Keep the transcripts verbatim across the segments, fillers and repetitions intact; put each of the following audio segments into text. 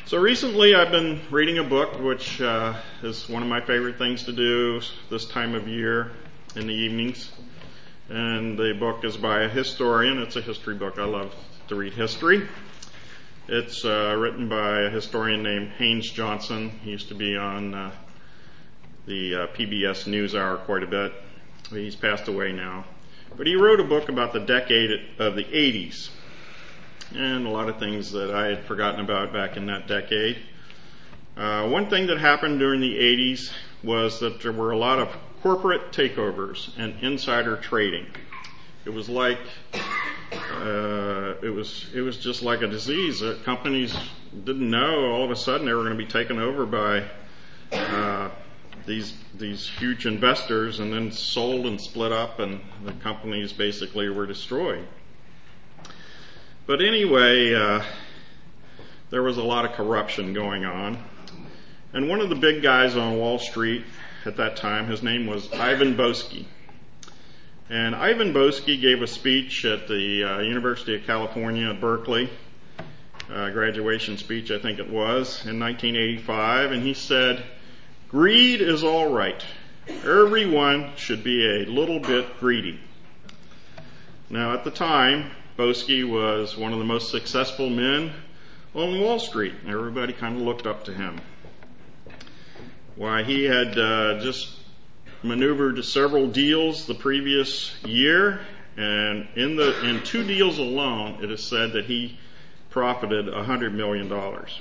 So recently I've been reading a book which uh, is one of my favorite things to do this time of year in the evenings. And the book is by a historian. It's a history book. I love to read history. It's uh, written by a historian named Haynes Johnson. He used to be on uh, the uh, P B S NewsHour quite a bit. He's passed away now. But he wrote a book about the decade of the eighties. And a lot of things that I had forgotten about back in that decade. Uh, one thing that happened during the eighties was that there were a lot of corporate takeovers and insider trading. It was like uh, it was it was just like a disease that companies didn't know all of a sudden they were going to be taken over by uh, these these huge investors, and then sold and split up, and the companies basically were destroyed. But anyway, uh, there was a lot of corruption going on. And one of the big guys on Wall Street at that time, his name was Ivan Boesky. And Ivan Boesky gave a speech at the uh, University of California at Berkeley, uh, graduation speech I think it was, in nineteen eighty-five. And he said, "Greed is all right. Everyone should be a little bit greedy." Now at the time, Boesky was one of the most successful men on Wall Street. Everybody kind of looked up to him. Why, he had uh, just maneuvered several deals the previous year, and in the in two deals alone, it is said that he profited one hundred million dollars.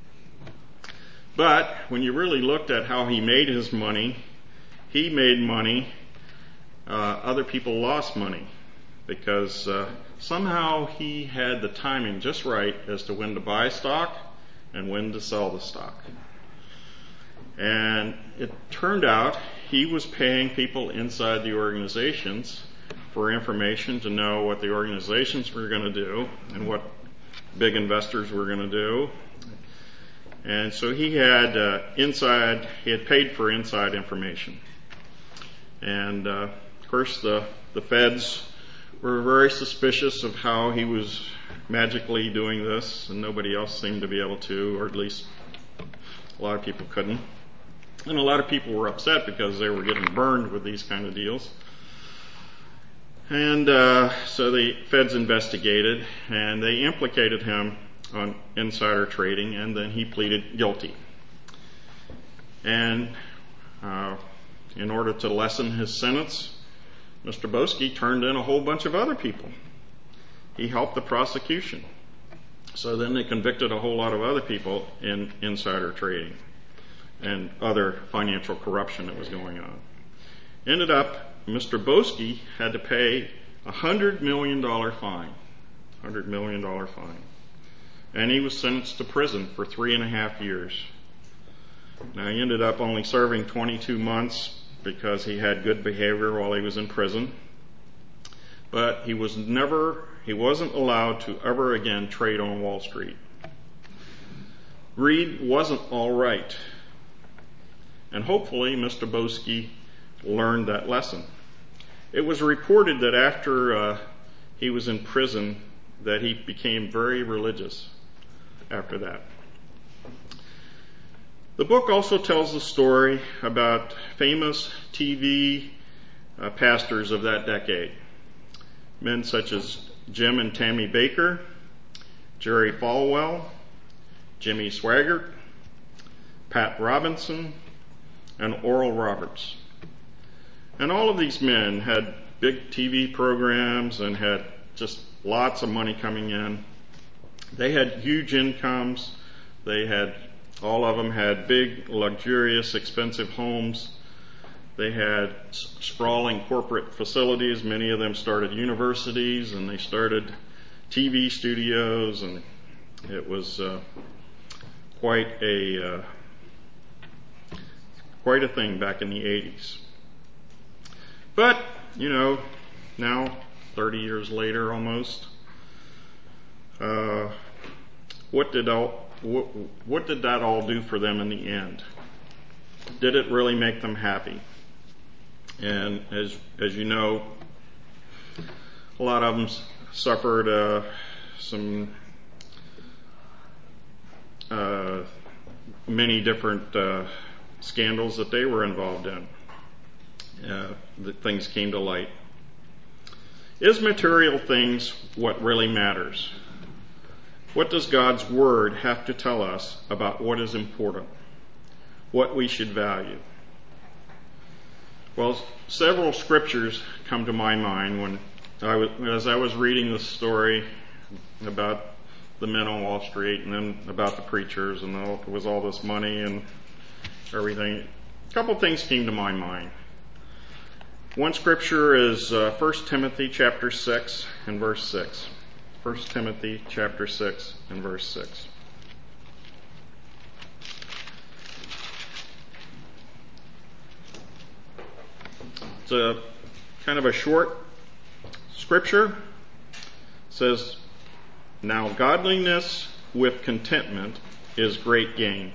But when you really looked at how he made his money, he made money, uh, other people lost money, because uh, somehow he had the timing just right as to when to buy stock and when to sell the stock. And it turned out he was paying people inside the organizations for information to know what the organizations were going to do and what big investors were going to do. And so he had uh, inside, he had paid for inside information. And uh, of course the, the feds were very suspicious of how he was magically doing this, and nobody else seemed to be able to, or at least a lot of people couldn't. And a lot of people were upset because they were getting burned with these kind of deals. And uh, so the feds investigated, and they implicated him on insider trading, and then he pleaded guilty. And uh, in order to lessen his sentence, Mister Boesky turned in a whole bunch of other people. He helped the prosecution. So then they convicted a whole lot of other people in insider trading and other financial corruption that was going on. Ended up, Mister Boesky had to pay a one hundred million dollars fine. one hundred million dollars fine. And he was sentenced to prison for three and a half years. Now he ended up only serving twenty-two months because he had good behavior while he was in prison. But he was never, he wasn't allowed to ever again trade on Wall Street. Greed wasn't all right. And hopefully Mister Boesky learned that lesson. It was reported that after uh, he was in prison that he became very religious after that. The book also tells the story about famous T V uh, pastors of that decade. Men such as Jim and Tammy Bakker, Jerry Falwell, Jimmy Swaggart, Pat Robinson, and Oral Roberts. And all of these men had big T V programs and had just lots of money coming in. They had huge incomes. They had All of them had big, luxurious, expensive homes. They had sprawling corporate facilities. Many of them started universities, and they started T V studios, and it was uh, quite a uh, quite a thing back in the eighties. But, you know, now, thirty years later almost, uh, what did all What, what did that all do for them in the end? Did it really make them happy? And as as you know, a lot of them suffered uh, some uh, many different uh, scandals that they were involved in. Uh, that things came to light. Is material things what really matters? What does God's Word have to tell us about what is important, what we should value? Well, several scriptures come to my mind when I was, as I was reading this story about the men on Wall Street and then about the preachers and all, there was all this money and everything. A couple things came to my mind. One scripture is uh, First Timothy chapter six and verse six. First Timothy chapter six and verse six. It's a kind of a short scripture. It says, "Now godliness with contentment is great gain."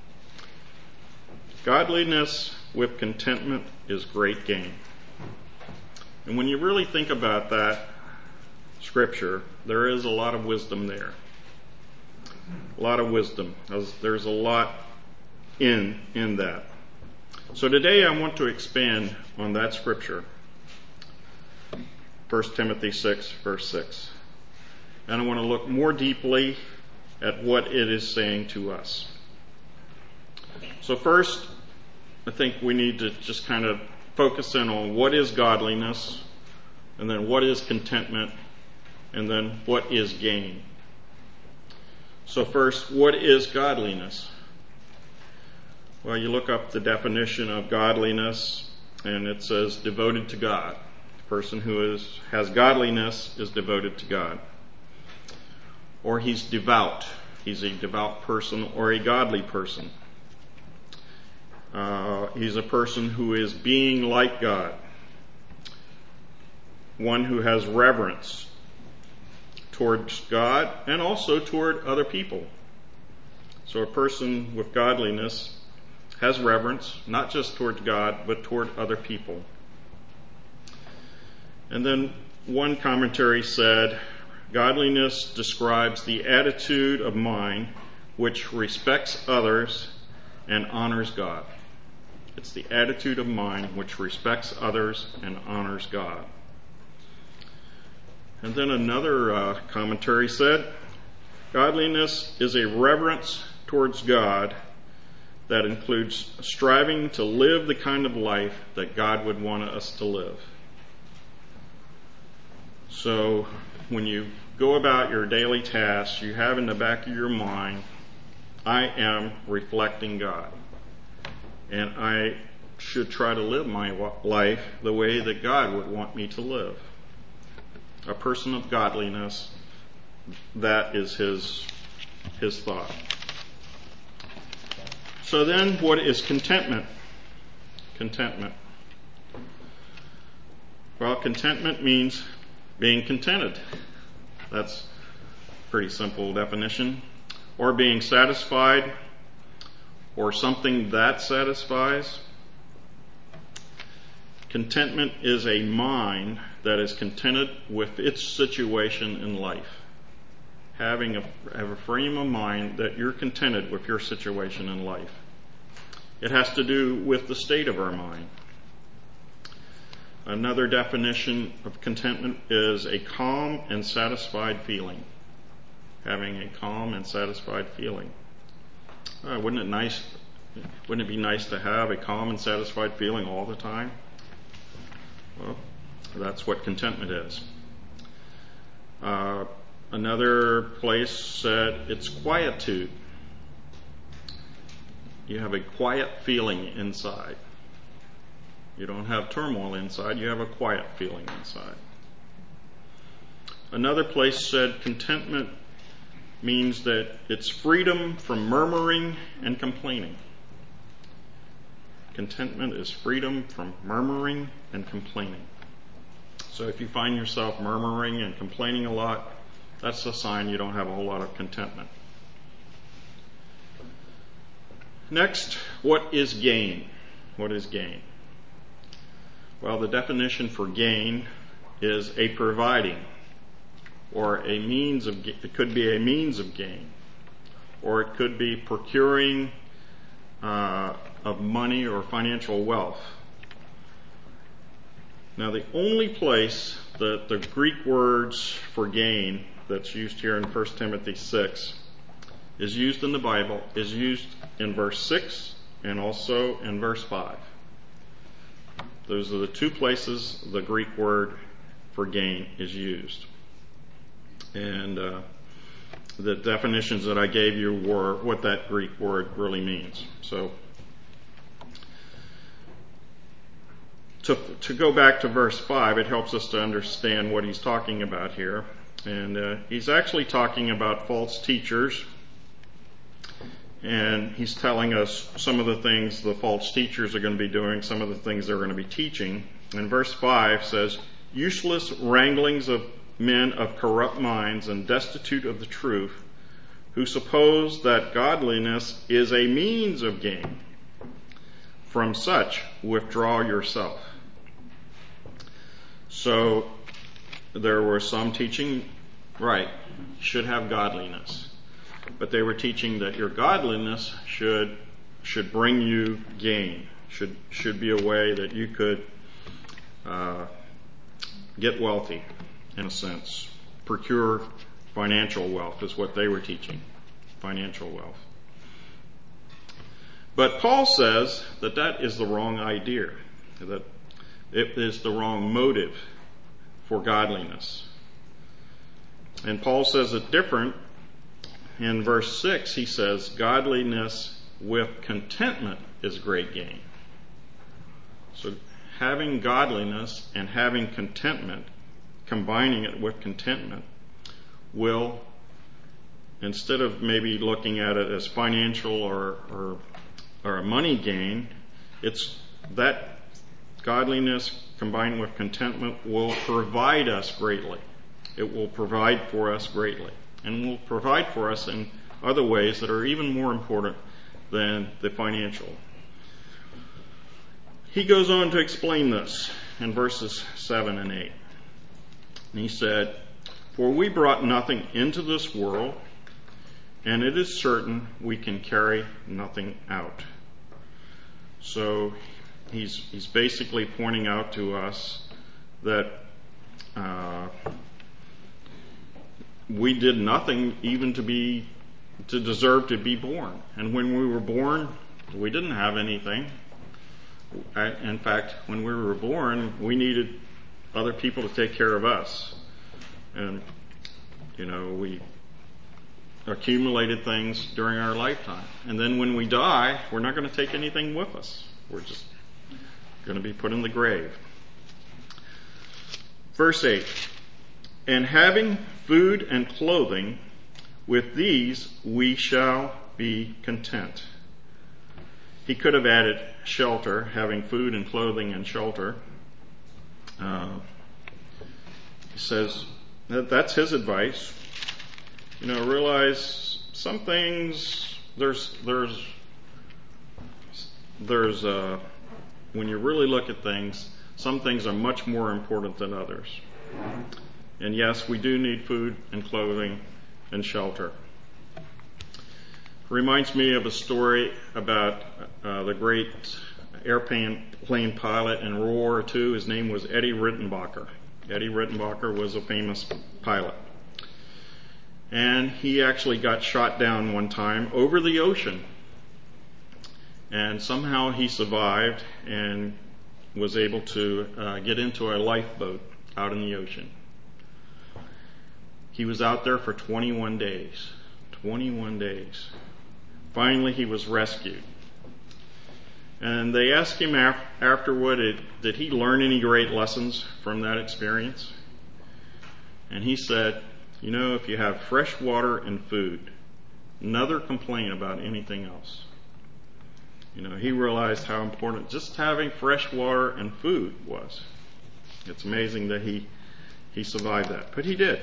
Godliness with contentment is great gain. And when you really think about that scripture, there is a lot of wisdom there. A lot of wisdom. There's a lot in in that. So today I want to expand on that scripture. First Timothy six, verse six. And I want to look more deeply at what it is saying to us. So first, I think we need to just kind of focus in on what is godliness, and then what is contentment, and then what is gain. So first, what is godliness? Well, you look up the definition of godliness, and it says devoted to God. The person who is has godliness is devoted to God. Or he's devout. He's a devout person or a godly person. Uh, he's a person who is being like God. One who has reverence towards God and also toward other people. So a person with godliness has reverence, not just towards God, but toward other people. And then one commentary said, godliness describes the attitude of mind which respects others and honors God. It's the attitude of mind which respects others and honors God. And then another uh, commentary said, godliness is a reverence towards God that includes striving to live the kind of life that God would want us to live. So when you go about your daily tasks, you have in the back of your mind, I am reflecting God. And I should try to live my life the way that God would want me to live. A person of godliness, that is his, his thought. So then, what is contentment? Contentment. Well, contentment means being contented. That's a pretty simple definition. Or being satisfied, or something that satisfies. Contentment is a mind that is contented with its situation in life. Having a, have a frame of mind that you're contented with your situation in life. It has to do with the state of our mind. Another definition of contentment is a calm and satisfied feeling. Having a calm and satisfied feeling. Uh, wouldn't it nice? Wouldn't it be nice to have a calm and satisfied feeling all the time? Well, that's what contentment is. Uh, another place said it's quietude. You have a quiet feeling inside. You don't have turmoil inside, you have a quiet feeling inside. Another place said contentment means that it's freedom from murmuring and complaining. Contentment is freedom from murmuring and complaining. So if you find yourself murmuring and complaining a lot, that's a sign you don't have a whole lot of contentment. Next, what is gain? What is gain? Well, the definition for gain is a providing, or a means of, it could be a means of gain, or it could be procuring uh, of money or financial wealth. Now, the only place that the Greek words for gain that's used here in First Timothy six is used in the Bible is used in verse six and also in verse five. Those are the two places the Greek word for gain is used. And uh, the definitions that I gave you were what that Greek word really means. So, to, to go back to verse five, it helps us to understand what he's talking about here. And uh, he's actually talking about false teachers. And he's telling us some of the things the false teachers are going to be doing, some of the things they're going to be teaching. And verse five says, useless wranglings of men of corrupt minds and destitute of the truth, who suppose that godliness is a means of gain. From such, withdraw yourself. So, there were some teaching, right, you should have godliness. But they were teaching that your godliness should should bring you gain, should should be a way that you could uh, get wealthy, in a sense. Procure financial wealth is what they were teaching, financial wealth. But Paul says that that is the wrong idea, that it is the wrong motive for godliness. And Paul says it different. In verse six, he says, godliness with contentment is great gain. So having godliness and having contentment, combining it with contentment, will, instead of maybe looking at it as financial or, or, or a money gain, it's that godliness combined with contentment will provide us greatly. It will provide for us greatly. And will provide for us in other ways that are even more important than the financial. He goes on to explain this in verses seven and eight. And he said, for we brought nothing into this world, and it is certain we can carry nothing out. So he's he's basically pointing out to us that uh, we did nothing even to be to deserve to be born. And when we were born, we didn't have anything. In fact, when we were born, we needed other people to take care of us. And, you know, we accumulated things during our lifetime. And then when we die, we're not going to take anything with us. We're just going to be put in the grave. Verse eight. And having food and clothing, with these we shall be content. He could have added shelter, having food and clothing and shelter. Uh, he says that that's his advice. You know, realize some things, there's, there's, there's, uh, when you really look at things, some things are much more important than others. And yes, we do need food and clothing and shelter. Reminds me of a story about uh, the great airplane plane pilot in World War Two. His name was Eddie Rittenbacher. Eddie Rittenbacher was a famous pilot. And he actually got shot down one time over the ocean. And somehow he survived and was able to uh, get into a lifeboat out in the ocean. He was out there for twenty-one days. twenty-one days. Finally, he was rescued. And they asked him af- afterward, did, did he learn any great lessons from that experience? And he said, you know, if you have fresh water and food, never complain about anything else. You know, he realized how important just having fresh water and food was. It's amazing that he he survived that, but he did.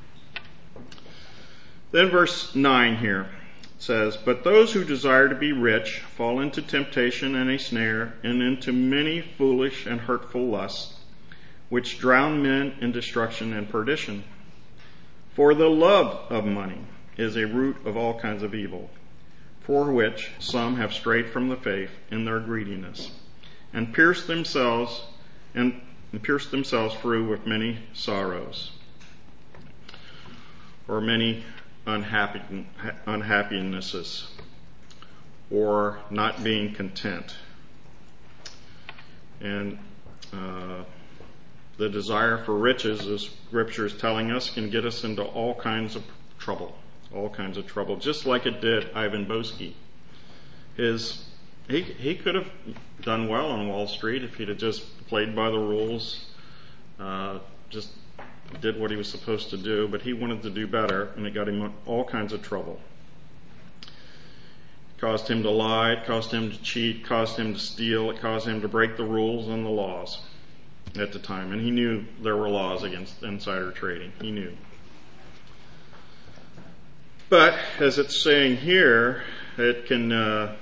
Then verse nine here says, but those who desire to be rich fall into temptation and a snare, and into many foolish and hurtful lusts, which drown men in destruction and perdition. For the love of money is a root of all kinds of evil, for which some have strayed from the faith in their greediness, and pierced themselves and, and pierced themselves through with many sorrows, or many unhappy, unhappinesses, or not being content. And uh, the desire for riches, as Scripture is telling us, can get us into all kinds of trouble. All kinds of trouble, just like it did Ivan Boesky. His, he, he could have done well on Wall Street if he'd have just played by the rules, uh, just did what he was supposed to do, but he wanted to do better, and it got him in all kinds of trouble. It caused him to lie, it caused him to cheat, it caused him to steal, it caused him to break the rules and the laws at the time, and he knew there were laws against insider trading. He knew. But, as it's saying here, it can, uh,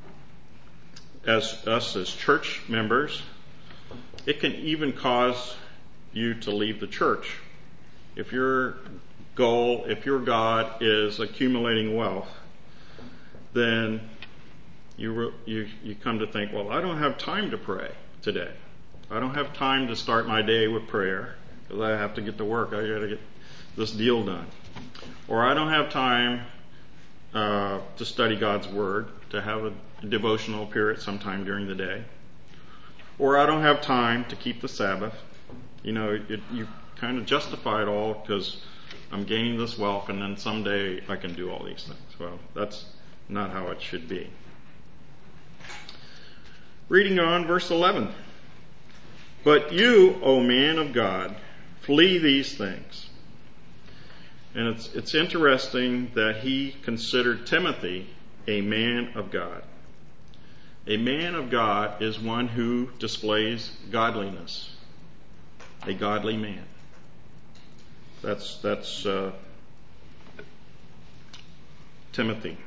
as us as church members, it can even cause you to leave the church. If your goal, if your God is accumulating wealth, then you you you come to think, well, I don't have time to pray today. I don't have time to start my day with prayer because I have to get to work. I got to get this deal done. Or I don't have time uh, to study God's Word, to have a devotional period sometime during the day. Or I don't have time to keep the Sabbath. You know, it, you kind of justify it all because I'm gaining this wealth and then someday I can do all these things. Well, that's not how it should be. Reading on, verse eleven. But you, O man of God, flee these things. And it's it's interesting that he considered Timothy a man of God. A man of God is one who displays godliness. A godly man. That's that's uh, Timothy.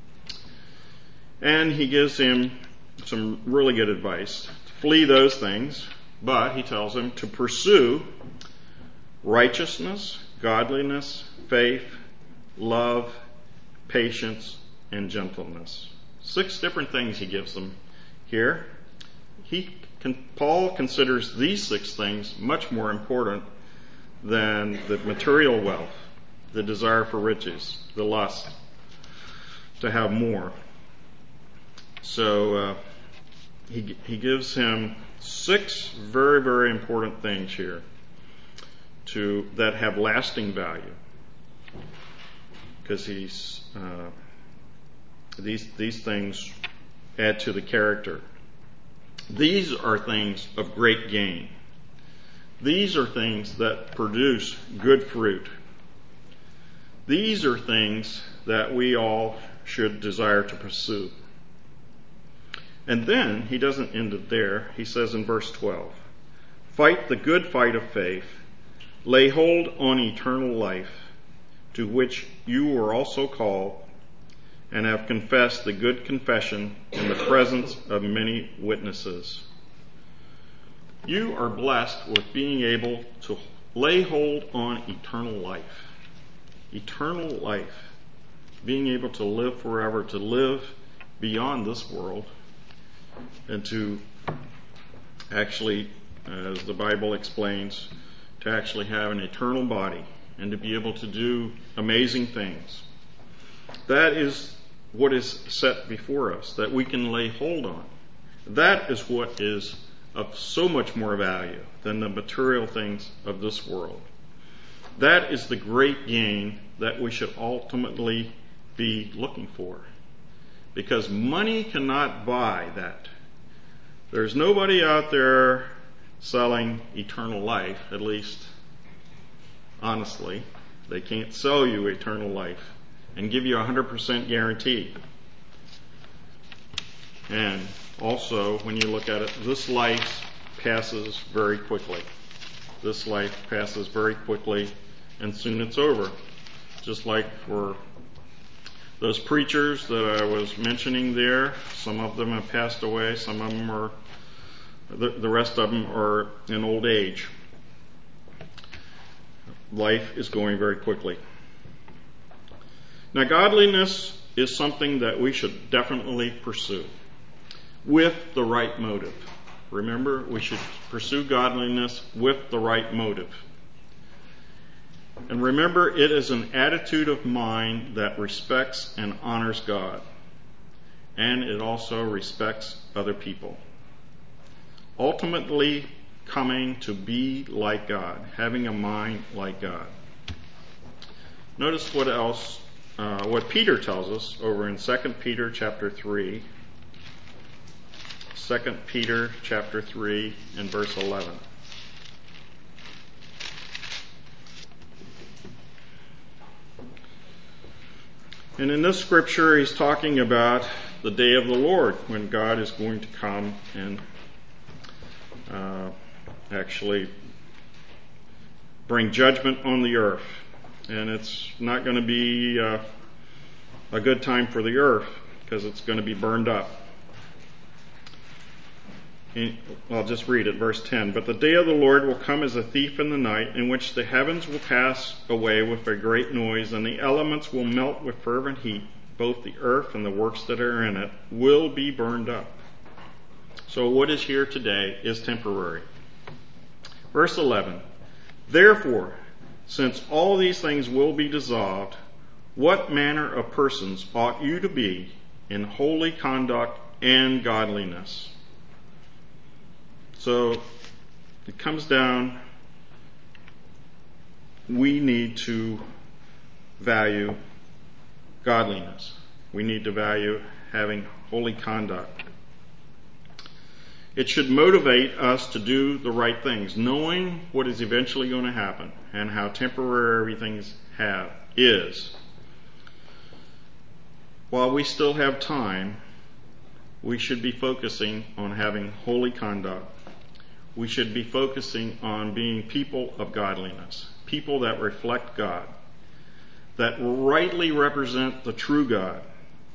And he gives him some really good advice. To flee those things, but he tells him to pursue righteousness, godliness, faith, love, patience, and gentleness. Six different things he gives them here. He can, Paul considers these six things much more important than the material wealth, the desire for riches, the lust to have more. So uh, he he gives him six very, very important things here to that have lasting value. Because he's uh, these these things add to the character. These are things of great gain. These are things that produce good fruit. These are things that we all should desire to pursue. And then he doesn't end it there. He says in verse twelve, fight the good fight of faith, lay hold on eternal life, to which you were also called, and have confessed the good confession in the presence of many witnesses. You are blessed with being able to lay hold on eternal life. Eternal life. Being able to live forever, to live beyond this world, and to actually, as the Bible explains, to actually have an eternal body and to be able to do amazing things. That is what is set before us, that we can lay hold on. That is what is of so much more value than the material things of this world. That is the great gain that we should ultimately be looking for. Because money cannot buy that. There's nobody out there selling eternal life, at least honestly. They can't sell you eternal life and give you a one hundred percent guarantee. And also, when you look at it, this life passes very quickly. This life passes very quickly, and soon it's over. Just like for those preachers that I was mentioning there, some of them have passed away, some of them are, the, the rest of them are in old age. Life is going very quickly. Now, godliness is something that we should definitely pursue with the right motive. Remember, we should pursue godliness with the right motive. And remember, it is an attitude of mind that respects and honors God. And it also respects other people. Ultimately, coming to be like God, having a mind like God. Notice what else, uh, what Peter tells us over in Second Peter chapter three. Second Peter chapter three and verse eleven. And in this scripture, he's talking about the day of the Lord, when God is going to come and uh, actually bring judgment on the earth. And it's not going to be uh, a good time for the earth, because it's going to be burned up. And I'll just read it, verse ten. But the day of the Lord will come as a thief in the night, in which the heavens will pass away with a great noise, and the elements will melt with fervent heat. Both the earth and the works that are in it will be burned up. So what is here today is temporary. Verse eleven. Therefore, since all these things will be dissolved, what manner of persons ought you to be in holy conduct and godliness? So it comes down, we need to value godliness. We need to value having holy conduct. It should motivate us to do the right things, knowing what is eventually going to happen and how temporary everything have, is. While we still have time, we should be focusing on having holy conduct. We should be focusing on being people of godliness, people that reflect God, that rightly represent the true God.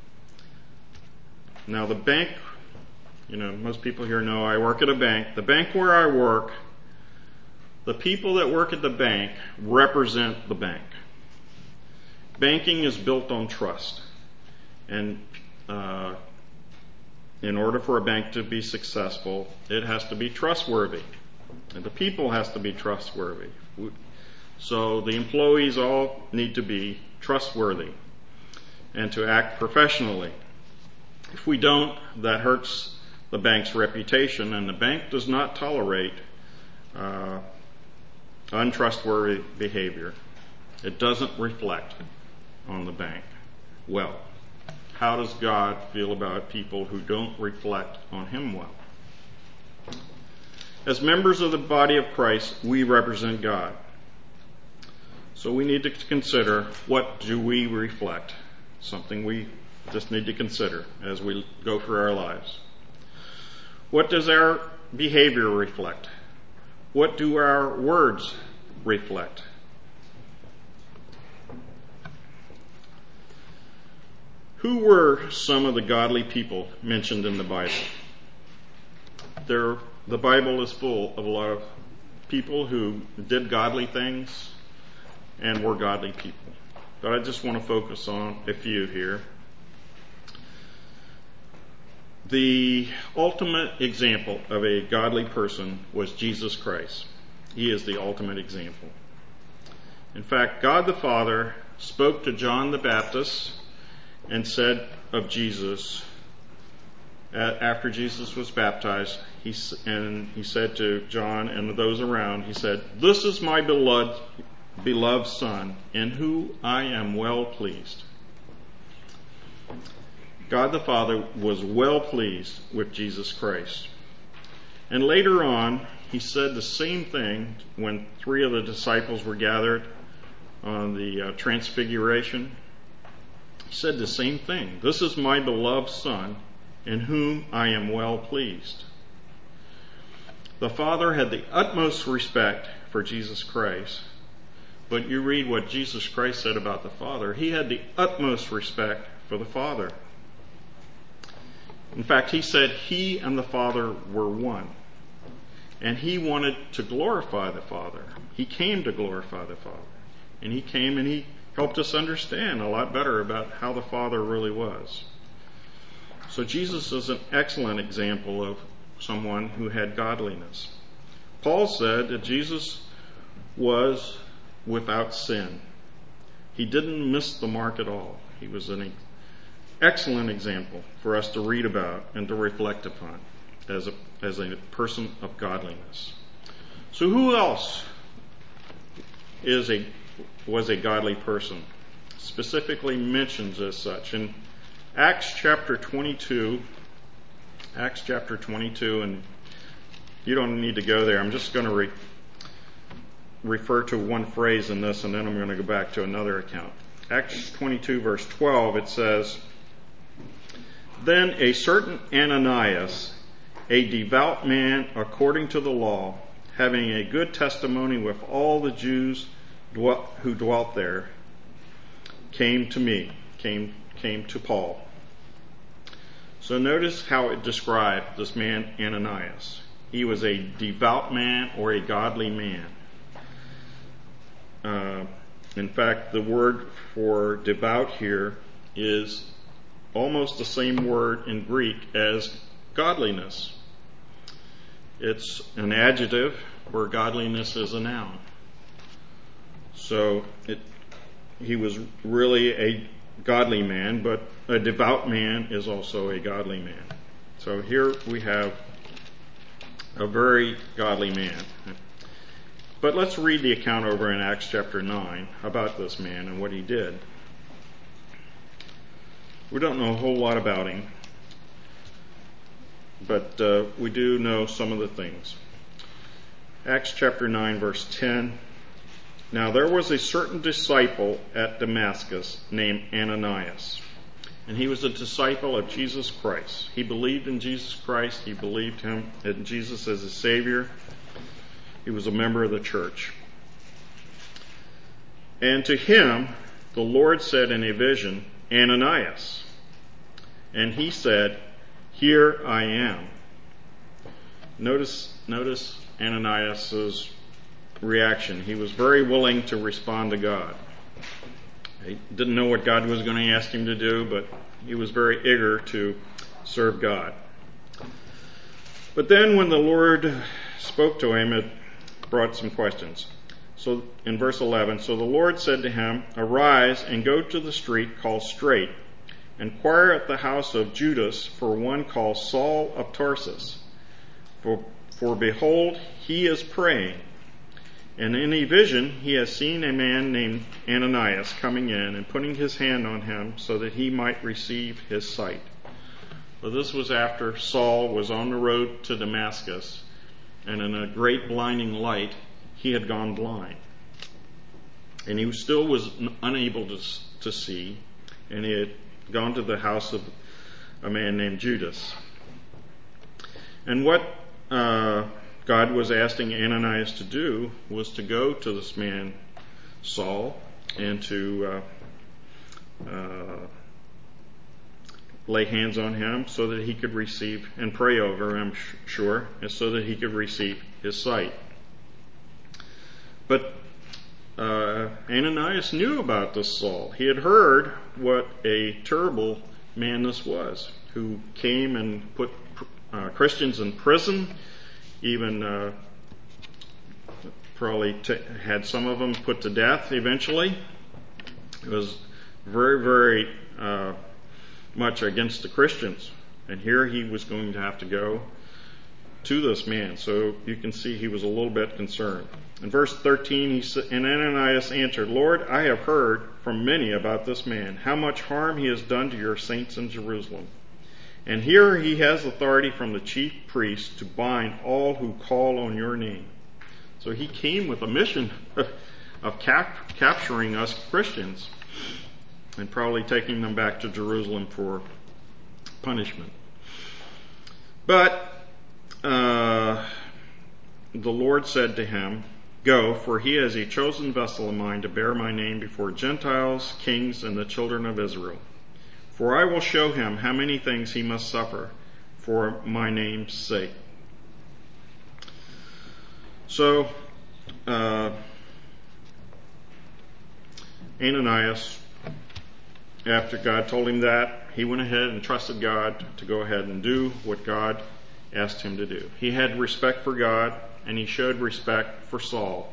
Now the bank, you know, most people here know I work at a bank. The bank where I work, the people that work at the bank represent the bank. Banking is built on trust. And uh, in order for a bank to be successful, it has to be trustworthy. And the people has to be trustworthy. So the employees all need to be trustworthy and to act professionally. If we don't, that hurts the bank's reputation, and the bank does not tolerate uh, untrustworthy behavior. It doesn't reflect on the bank well. How does God feel about people who don't reflect on Him well? As members of the body of Christ, we represent God. So we need to consider, what do we reflect? Something we just need to consider as we go through our lives. What does our behavior reflect? What do our words reflect? Who were some of the godly people mentioned in the Bible? There, the Bible is full of a lot of people who did godly things and were godly people. But I just want to focus on a few here. The ultimate example of a godly person was Jesus Christ. He is the ultimate example. In fact, God the Father spoke to John the Baptist and said of Jesus, after Jesus was baptized, he, and he said to John and those around, he said, "This is my beloved, beloved Son, in whom I am well pleased." God the Father was well pleased with Jesus Christ. And later on, he said the same thing when three of the disciples were gathered on the uh, Transfiguration. He said the same thing. "This is my beloved Son, in whom I am well pleased." The Father had the utmost respect for Jesus Christ. But you read what Jesus Christ said about the Father. He had the utmost respect for the Father. In fact, he said he and the Father were one. And he wanted to glorify the Father. He came to glorify the Father. And he came and he helped us understand a lot better about how the Father really was. So Jesus is an excellent example of someone who had godliness. Paul said that Jesus was without sin. He didn't miss the mark at all. He was an excellent example for us to read about and to reflect upon as a, as a person of godliness. So who else is a was a godly person? Specifically mentions as such in Acts chapter twenty-two. Acts chapter twenty-two, and you don't need to go there. I'm just going to re- refer to one phrase in this, and then I'm going to go back to another account. Acts twenty-two, verse twelve, it says, "Then a certain Ananias, a devout man according to the law, having a good testimony with all the Jews dwelt, who dwelt there, came to me," came came to Paul. So notice how it described this man Ananias. He was a devout man or a godly man. Uh, in fact, the word for devout here is almost the same word in Greek as godliness. It's an adjective where godliness is a noun. So it, he was really a godly man, but a devout man is also a godly man. So here we have a very godly man. But let's read the account over in Acts chapter nine about this man and what he did. We don't know a whole lot about him, but uh, we do know some of the things. Acts chapter nine, verse ten. "Now there was a certain disciple at Damascus named Ananias, and he was a disciple of Jesus Christ." He believed in Jesus Christ. He believed him in Jesus as his Savior. He was a member of the church. "And to him the Lord said in a vision, 'Ananias.' And he said, 'Here I am.'" Notice, notice Ananias's reaction. He was very willing to respond to God. He didn't know what God was going to ask him to do, but he was very eager to serve God. But then when the Lord spoke to him, it brought some questions. So in verse eleven, "So the Lord said to him, 'Arise and go to the street called Straight, inquire at the house of Judas for one called Saul of Tarsus. For, for behold, he is praying. And in a vision he has seen a man named Ananias coming in and putting his hand on him so that he might receive his sight.'" So this was after Saul was on the road to Damascus, and in a great blinding light he had gone blind. And he still was unable to, to see, and he had gone to the house of a man named Judas. And what uh, God was asking Ananias to do was to go to this man, Saul, and to uh, uh, lay hands on him so that he could receive, and pray over him, sure, and so that he could receive his sight. But uh, Ananias knew about this Saul. He had heard what a terrible man this was, who came and put uh, Christians in prison, even uh, probably t- had some of them put to death eventually. It was very, very uh, much against the Christians. And here he was going to have to go to this man. So you can see he was a little bit concerned. In verse thirteen, he said, "And Ananias answered, 'Lord, I have heard from many about this man, how much harm he has done to your saints in Jerusalem. And here he has authority from the chief priests to bind all who call on your name.'" So he came with a mission of cap- capturing us Christians and probably taking them back to Jerusalem for punishment. But uh, the Lord said to him, "Go, for he is a chosen vessel of mine to bear my name before Gentiles, kings, and the children of Israel. For I will show him how many things he must suffer for my name's sake." So, uh, Ananias, after God told him that, he went ahead and trusted God to go ahead and do what God asked him to do. He had respect for God, and he showed respect for Saul.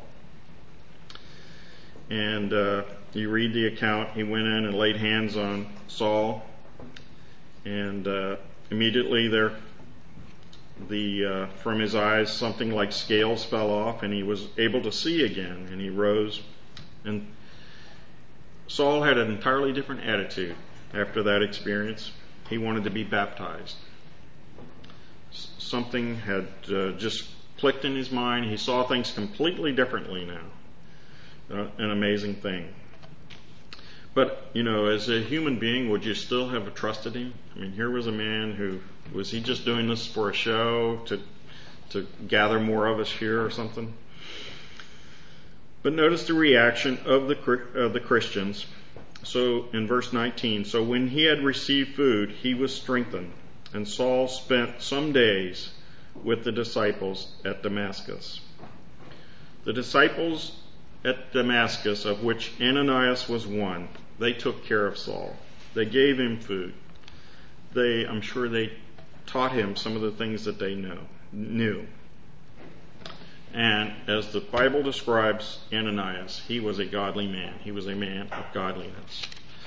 And uh, you read the account, he went in and laid hands on Saul, and uh, immediately there, the uh, from his eyes something like scales fell off, and he was able to see again, and he rose. And Saul had an entirely different attitude after that experience. He wanted to be baptized. S- something had uh, just clicked in his mind. He saw things completely differently now. Uh, an amazing thing. But, you know, as a human being, would you still have trusted him? I mean, here was a man who, was he just doing this for a show to to gather more of us here or something? But notice the reaction of the of the Christians. So in verse nineteen, so when he had received food, he was strengthened, and Saul spent some days with the disciples at Damascus. The disciples at Damascus, of which Ananias was one, they took care of Saul. They gave him food. They, I'm sure they taught him some of the things that they know, knew. And as the Bible describes Ananias, he was a godly man. He was a man of godliness.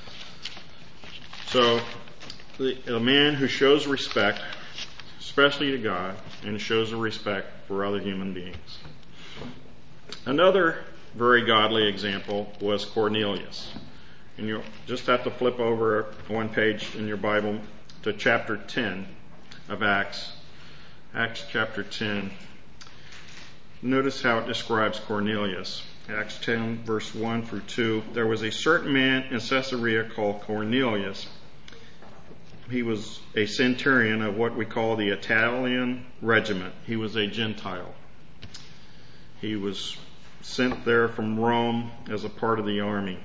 So, the, a man who shows respect, especially to God, and shows a respect for other human beings. Another very godly example was Cornelius. And you'll just have to flip over one page in your Bible to chapter ten of Acts. Acts chapter ten. Notice how it describes Cornelius. Acts ten, verse one through two. There was a certain man in Caesarea called Cornelius. He was a centurion of what we call the Italian regiment. He was a Gentile. He was sent there from Rome as a part of the army.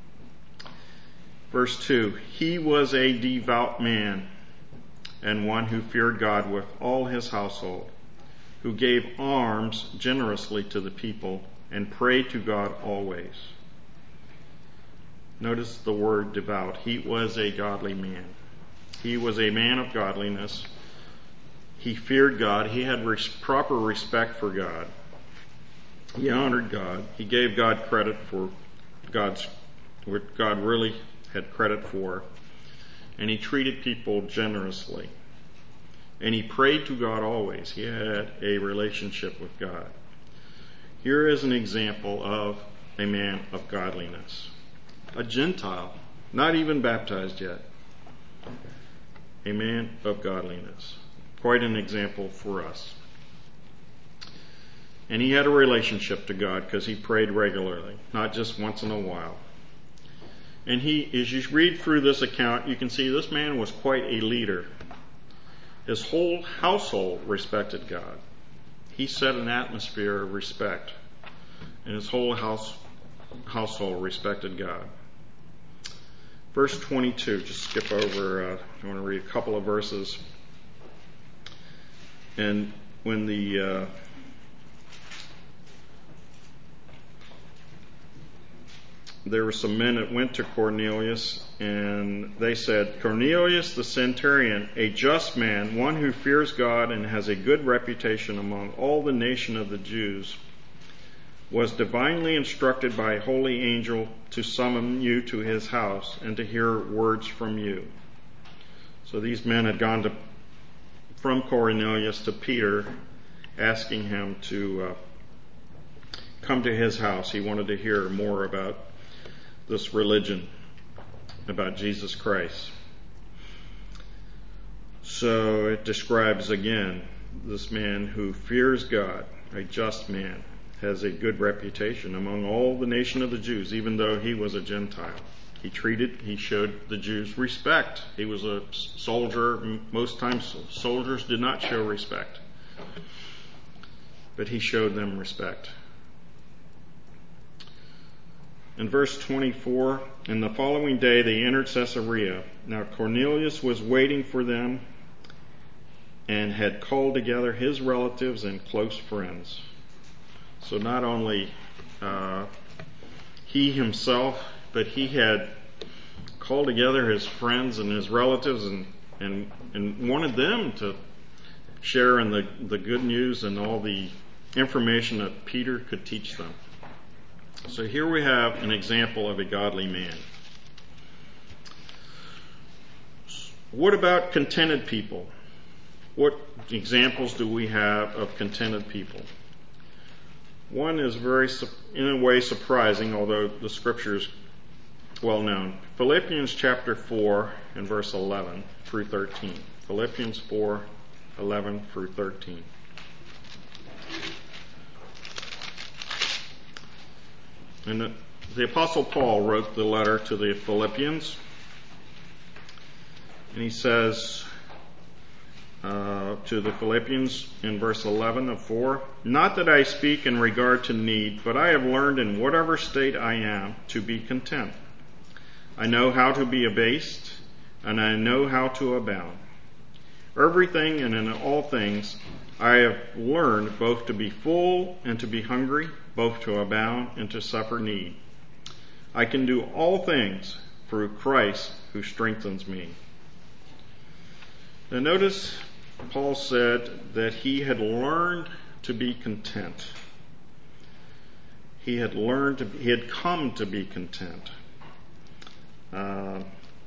Verse two, he was a devout man and one who feared God with all his household, who gave alms generously to the people and prayed to God always. Notice the word devout. He was a godly man. He was a man of godliness. He feared God. He had res- proper respect for God. He honored God. He gave God credit for God's, what God really had credit for. And he treated people generously. And he prayed to God always. He had a relationship with God. Here is an example of a man of godliness. A Gentile, not even baptized yet. A man of godliness. Quite an example for us. And he had a relationship to God because he prayed regularly, not just once in a while. And he, as you read through this account, you can see this man was quite a leader. His whole household respected God. He set an atmosphere of respect, and his whole house household respected God. Verse twenty-two, just skip over, uh, I want to read a couple of verses. And when the uh, there were some men that went to Cornelius, and they said, Cornelius the centurion, a just man, one who fears God and has a good reputation among all the nation of the Jews, was divinely instructed by a holy angel to summon you to his house and to hear words from you. So these men had gone to, from Cornelius to Peter, asking him to uh, come to his house. He wanted to hear more about this religion, about Jesus Christ. So it describes again this man who fears God, a just man, has a good reputation among all the nation of the Jews, even though he was a Gentile. He treated, he showed the Jews respect. He was a soldier. Most times soldiers did not show respect, but he showed them respect. In verse twenty-four, and the following day they entered Caesarea. Now Cornelius was waiting for them and had called together his relatives and close friends. So not only uh, he himself but he had called together his friends and his relatives and, and, and wanted them to share in the, the good news and all the information that Peter could teach them. So here we have an example of a godly man. What about contented people? What examples do we have of contented people? One is very, in a way, surprising, although the scripture is well known. Philippians chapter four and verse eleven through thirteen. Philippians four, eleven through thirteen. And the, the Apostle Paul wrote the letter to the Philippians, and he says uh, to the Philippians in verse eleven of four, "Not that I speak in regard to need, but I have learned in whatever state I am to be content. I know how to be abased, and I know how to abound. Everything and in all things I have learned both to be full and to be hungry, both to abound and to suffer need. I can do all things through Christ who strengthens me." Now notice Paul said that he had learned to be content. He had learned to, he had come to be content. Uh,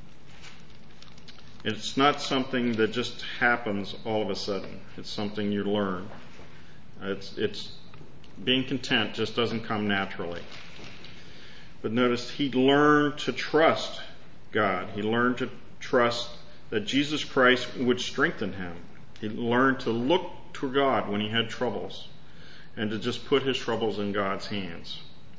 it's not something that just happens all of a sudden. It's something you learn. It's, it's being content just doesn't come naturally. But notice he learned to trust God. He learned to trust that Jesus Christ would strengthen him. He learned to look to God when he had troubles and to just put his troubles in God's hands.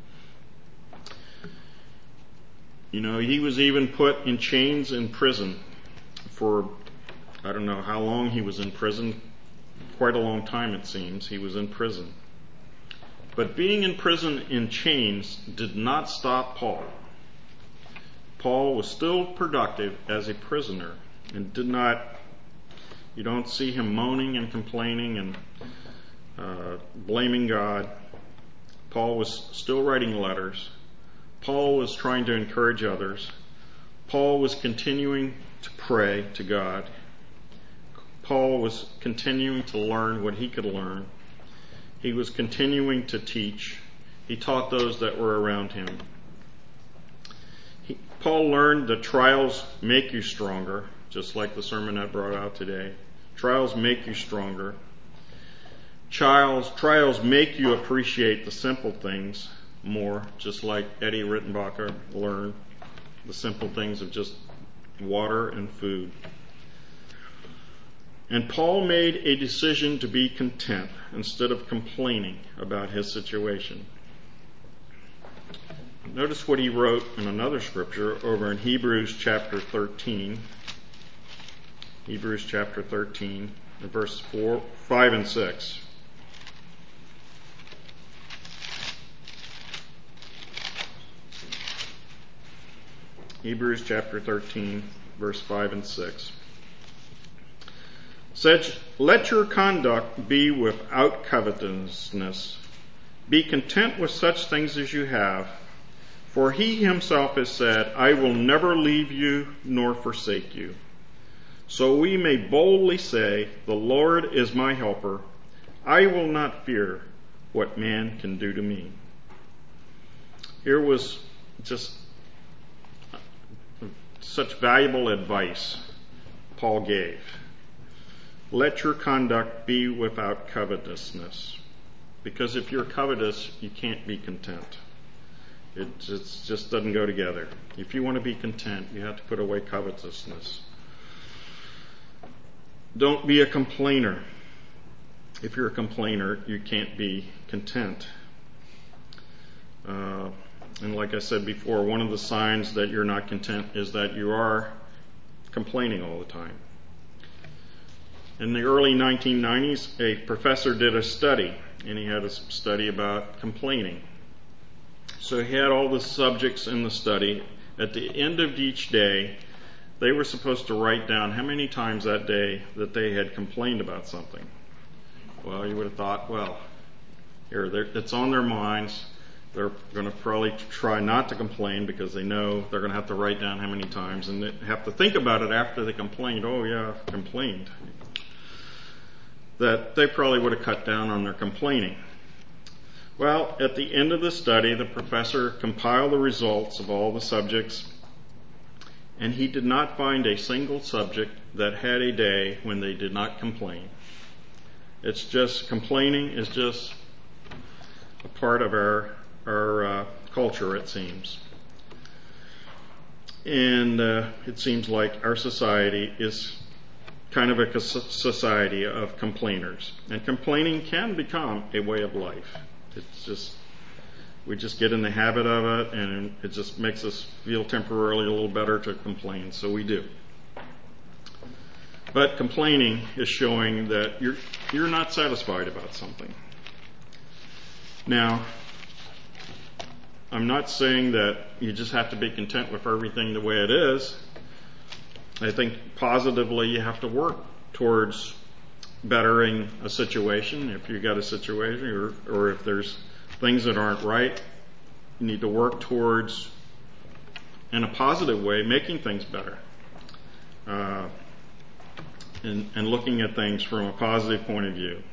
You know, he was even put in chains in prison for, I don't know how long he was in prison, quite a long time it seems he was in prison. But being in prison in chains did not stop Paul. Paul was still productive as a prisoner and did not, you don't see him moaning and complaining and uh, blaming God. Paul was still writing letters. Paul was trying to encourage others. Paul was continuing to pray to God. Paul was continuing to learn what he could learn. He was continuing to teach. He taught those that were around him. He, Paul learned that trials make you stronger, just like the sermon I brought out today. Trials make you stronger. Trials, trials make you appreciate the simple things more, just like Eddie Rittenbacher learned the simple things of just water and food. And Paul made a decision to be content instead of complaining about his situation. Notice what he wrote in another scripture over in Hebrews chapter thirteen. Hebrews chapter thirteen, verse four, five and six. Hebrews chapter thirteen, verse five and six. Says, "Let your conduct be without covetousness. Be content with such things as you have. For he himself has said, I will never leave you nor forsake you. So we may boldly say, the Lord is my helper. I will not fear what man can do to me." Here was just such valuable advice Paul gave. Let your conduct be without covetousness. Because if you're covetous, you can't be content. It just, just doesn't go together. If you want to be content, you have to put away covetousness. Don't be a complainer. If you're a complainer, you can't be content. Uh, and like I said before, one of the signs that you're not content is that you are complaining all the time. In the early nineteen nineties, a professor did a study, and he had a study about complaining. So he had all the subjects in the study. At the end of each day, they were supposed to write down how many times that day that they had complained about something. Well, you would have thought, well, here, it's on their minds. They're going to probably try not to complain because they know they're going to have to write down how many times and they have to think about it after they complained. Oh yeah, I've complained. That they probably would have cut down on their complaining. Well, at the end of the study, the professor compiled the results of all the subjects, and he did not find a single subject that had a day when they did not complain. It's just, complaining is just a part of our, our uh, culture, it seems. And uh, it seems like our society is kind of a society of complainers. And complaining can become a way of life. It's just, we just get in the habit of it, and it just makes us feel temporarily a little better to complain, so we do. But complaining is showing that you're you're not satisfied about something. Now, I'm not saying that you just have to be content with everything the way it is. I think positively you have to work towards bettering a situation. If you've got a situation, or, or if there's things that aren't right, you need to work towards, in a positive way, making things better. Uh, and, and looking at things from a positive point of view.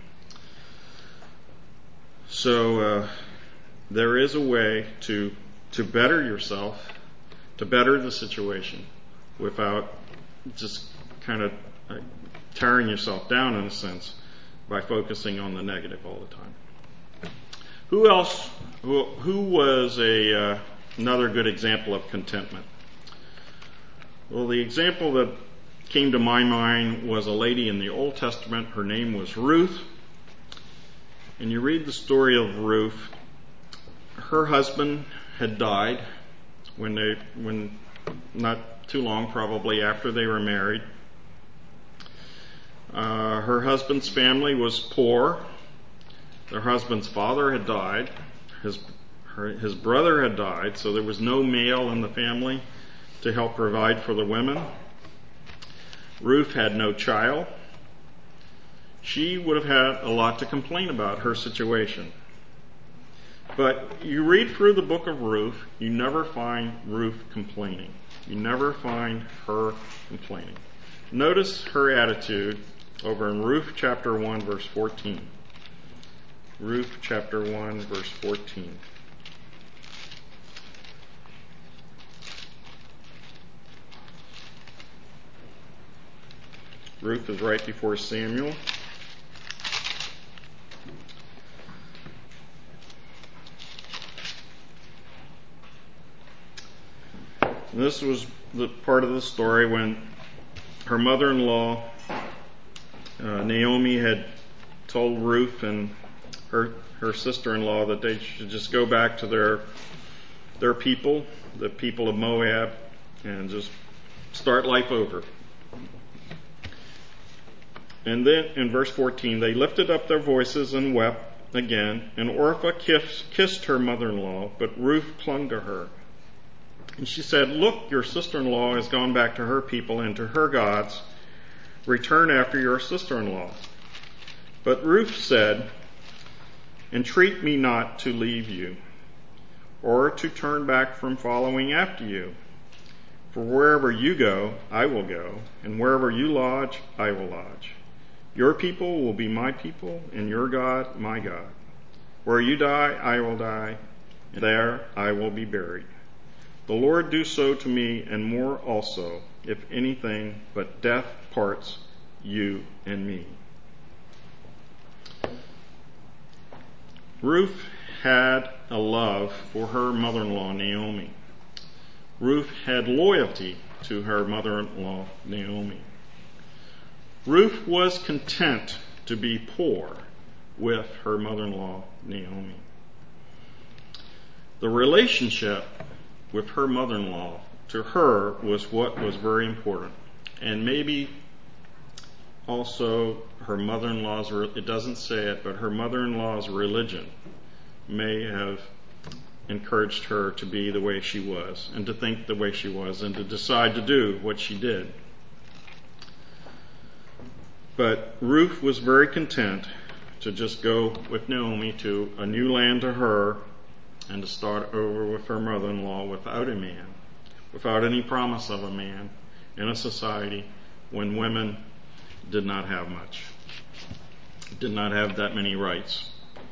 So uh, there is a way to to better yourself, to better the situation, without just kind of uh, tearing yourself down in a sense by focusing on the negative all the time. Who else? Who, who was a uh, another good example of contentment? Well, the example that came to my mind was a lady in the Old Testament. Her name was Ruth. And you read the story of Ruth. Her husband had died when they, when not too long, probably after they were married. Uh, her husband's family was poor. Their husband's father had died. His her, his brother had died, so there was no male in the family to help provide for the women. Ruth had no child. She would have had a lot to complain about her situation. But you read through the book of Ruth, you never find Ruth complaining. You never find her complaining. Notice her attitude over in Ruth chapter one, verse fourteen. Ruth chapter one, verse fourteen. Ruth is right before Samuel. And this was the part of the story when her mother-in-law, uh, Naomi, had told Ruth and her her sister-in-law that they should just go back to their their people, the people of Moab, and just start life over. And then in verse fourteen, they lifted up their voices and wept again, and Orpah kissed, kissed her mother-in-law, but Ruth clung to her. And she said, "Look, your sister-in-law has gone back to her people and to her gods. Return after your sister-in-law." But Ruth said, "Entreat me not to leave you, or to turn back from following after you. For wherever you go, I will go, and wherever you lodge, I will lodge. Your people will be my people, and your God, my God. Where you die, I will die, and there I will be buried. The Lord do so to me, and more also, if anything but death parts you and me." Ruth had a love for her mother-in-law, Naomi. Ruth had loyalty to her mother-in-law, Naomi. Ruth was content to be poor with her mother-in-law, Naomi. The relationship with her mother-in-law to her was what was very important. And maybe also her mother-in-law's, it doesn't say it, but her mother-in-law's religion may have encouraged her to be the way she was, and to think the way she was, and to decide to do what she did. But Ruth was very content to just go with Naomi to a new land to her, and to start over with her mother-in-law without a man, without any promise of a man, in a society when women did not have much, did not have that many rights.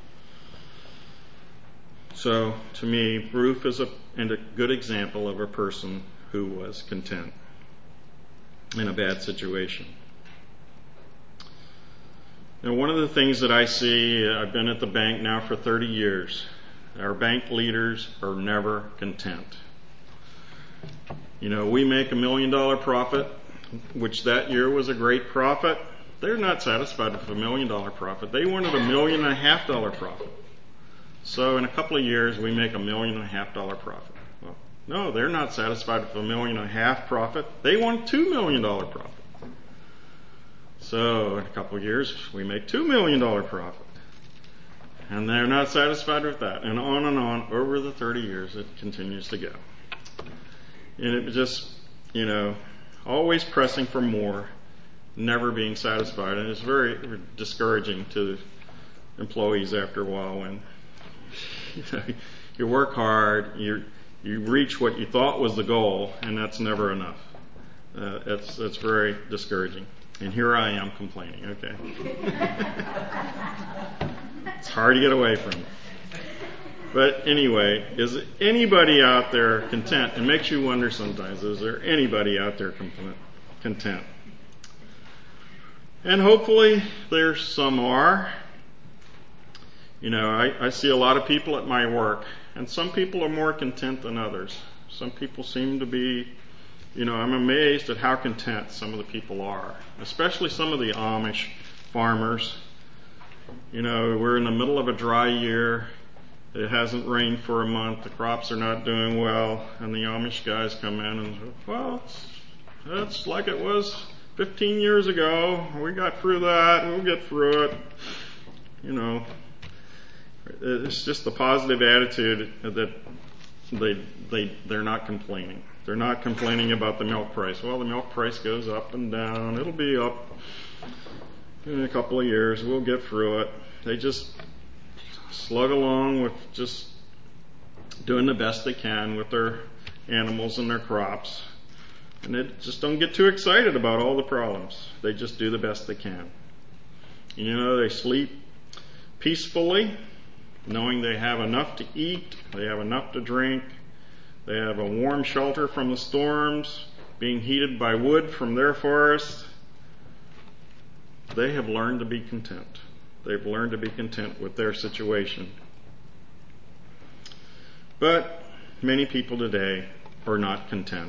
So, to me, Ruth is a, and a good example of a person who was content in a bad situation. Now, one of the things that I see, I've been at the bank now for thirty years, our bank leaders are never content. You know, we make a million dollar profit, which that year was a great profit. They're not satisfied with a million dollar profit. They wanted a million and a half dollar profit. So in a couple of years, we make a million and a half dollar profit. Well, no, they're not satisfied with a million and a half profit. They want two million dollar profit. So in a couple of years, we make two million dollar profit. And they're not satisfied with that. And on and on, over the thirty years, it continues to go. And it just, you know, always pressing for more, never being satisfied. And it's very discouraging to employees after a while when you know, you work hard, you you reach what you thought was the goal, and that's never enough. Uh, it's it's very discouraging. And here I am complaining. Okay, it's hard to get away from it. But anyway, is anybody out there content? It makes you wonder sometimes, is there anybody out there content? And hopefully there's some are. You know, I, I see a lot of people at my work, and some people are more content than others. Some people seem to be, you know, I'm amazed at how content some of the people are, especially some of the Amish farmers. You know, we're in the middle of a dry year. It hasn't rained for a month. The crops are not doing well. And the Amish guys come in and say, well, it's, it's like it was fifteen years ago. We got through that. We'll get through it. You know, it's just the positive attitude that they, they, they're not complaining. They're not complaining about the milk price. Well, the milk price goes up and down. It'll be up in a couple of years. We'll get through it. They just slug along with just doing the best they can with their animals and their crops. And they just don't get too excited about all the problems. They just do the best they can. You know, they sleep peacefully, knowing they have enough to eat, they have enough to drink, they have a warm shelter from the storms, being heated by wood from their forest. They have learned to be content. They've learned to be content with their situation. But many people today are not content.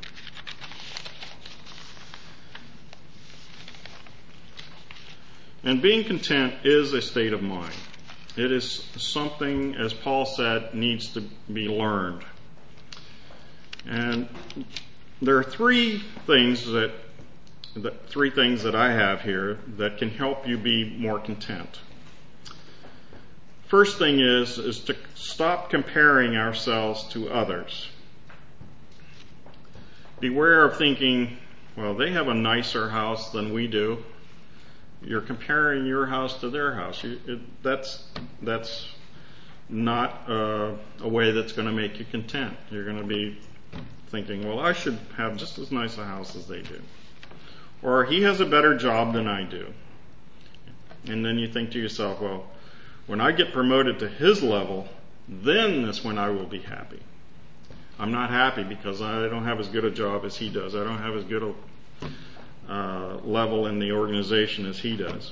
And being content is a state of mind. It is something, as Paul said, needs to be learned. And there are three things that The three things that I have here that can help you be more content. First thing is, is to stop comparing ourselves to others. Beware of thinking, well, they have a nicer house than we do. You're comparing your house to their house. You, it, that's, that's not uh, a way that's going to make you content. You're going to be thinking, well, I should have just as nice a house as they do. Or he has a better job than I do. And then you think to yourself, well, when I get promoted to his level, then is when I will be happy. I'm not happy because I don't have as good a job as he does. I don't have as good a uh, level in the organization as he does.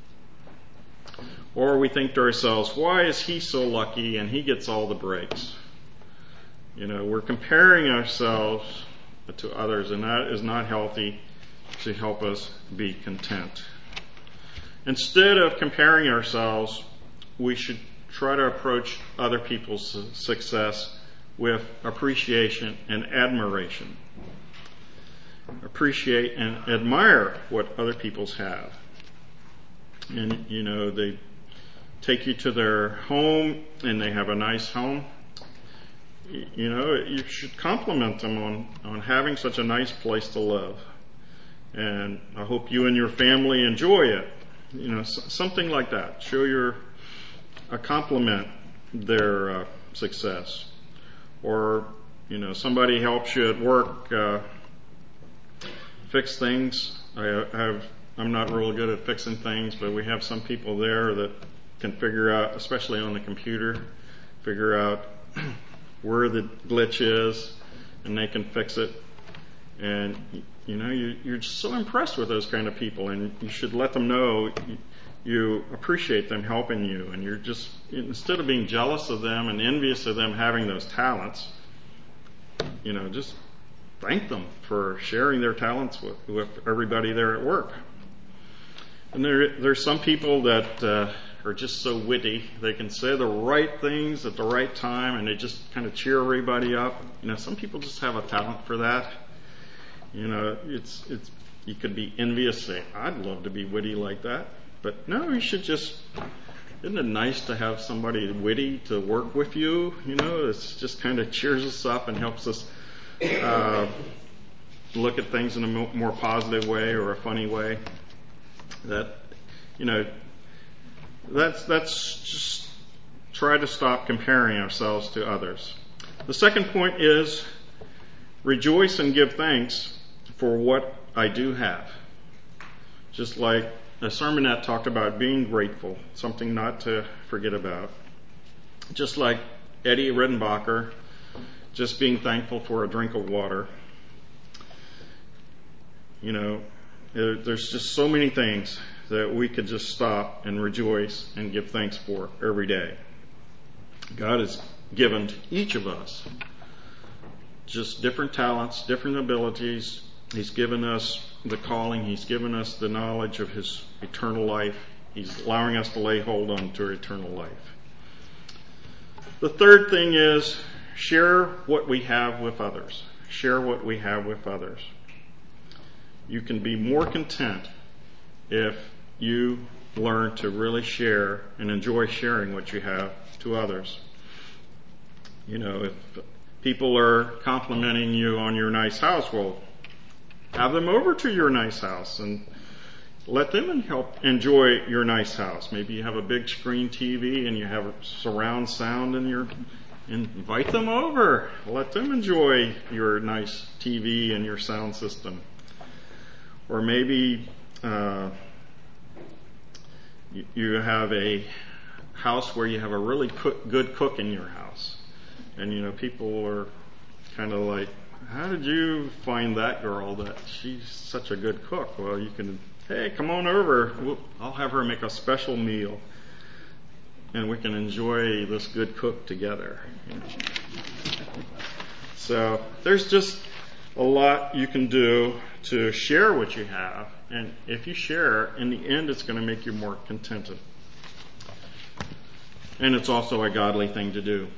Or we think to ourselves, why is he so lucky and he gets all the breaks? You know, we're comparing ourselves to others, and that is not healthy to help us be content. Instead of comparing ourselves, we should try to approach other people's success with appreciation and admiration. Appreciate and admire what other people's have. And, you know, they take you to their home and they have a nice home. You know, you should compliment them on, on having such a nice place to live. And I hope you and your family enjoy it. You know, something like that. Show your a compliment their uh, success. Or, you know, somebody helps you at work uh, fix things. I have, I'm not real good at fixing things, but we have some people there that can figure out, especially on the computer, figure out where the glitch is, and they can fix it. And, you know, you, you're just so impressed with those kind of people, and you should let them know you, you appreciate them helping you, and you're just, instead of being jealous of them and envious of them having those talents, you know, just thank them for sharing their talents with, with everybody there at work. And there, there's some people that uh, are just so witty. They can say the right things at the right time, and they just kind of cheer everybody up. You know, some people just have a talent for that. You know, it's it's you could be envious, say, I'd love to be witty like that. But no, you should just, isn't it nice to have somebody witty to work with you? You know, it's just kind of cheers us up and helps us uh, look at things in a more positive way or a funny way. That, you know, that's that's just try to stop comparing ourselves to others. The second point is rejoice and give thanks for what I do have. Just like the sermonette talked about being grateful, something not to forget about. Just like Eddie Redenbacher, just being thankful for a drink of water. You know, there, there's just so many things that we could just stop and rejoice and give thanks for every day. God has given to each of us just different talents, different abilities. He's given us the calling. He's given us the knowledge of His eternal life. He's allowing us to lay hold on to eternal life. The third thing is share what we have with others. Share what we have with others. You can be more content if you learn to really share and enjoy sharing what you have to others. You know, if people are complimenting you on your nice house, well, have them over to your nice house and let them help enjoy your nice house. Maybe you have a big screen T V and you have surround sound in your, invite them over. Let them enjoy your nice T V and your sound system. Or maybe uh, you, you have a house where you have a really cook, good cook in your house. And, you know, people are kind of like, how did you find that girl that she's such a good cook? Well, you can, hey, come on over. We'll, I'll have her make a special meal. And we can enjoy this good cook together. You know. So there's just a lot you can do to share what you have. And if you share, in the end, it's going to make you more contented. And it's also a godly thing to do.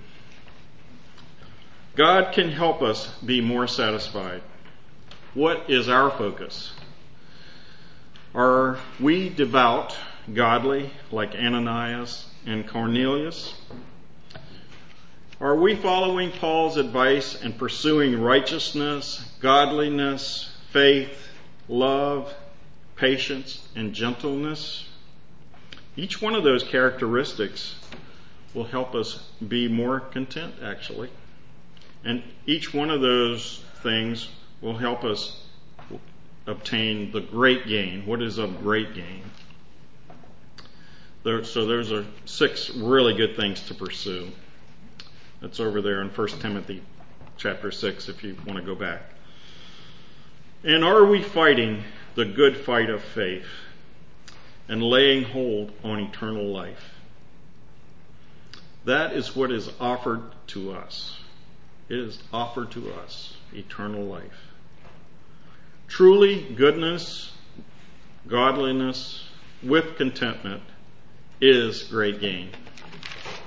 God can help us be more satisfied. What is our focus? Are we devout, godly, like Ananias and Cornelius? Are we following Paul's advice and pursuing righteousness, godliness, faith, love, patience, and gentleness? Each one of those characteristics will help us be more content, actually. And each one of those things will help us obtain the great gain. What is a great gain? There, so those are six really good things to pursue. That's over there in First Timothy chapter six if you want to go back. And are we fighting the good fight of faith and laying hold on eternal life? That is what is offered to us. It is offered to us, eternal life. Truly, goodness, godliness, with contentment is great gain.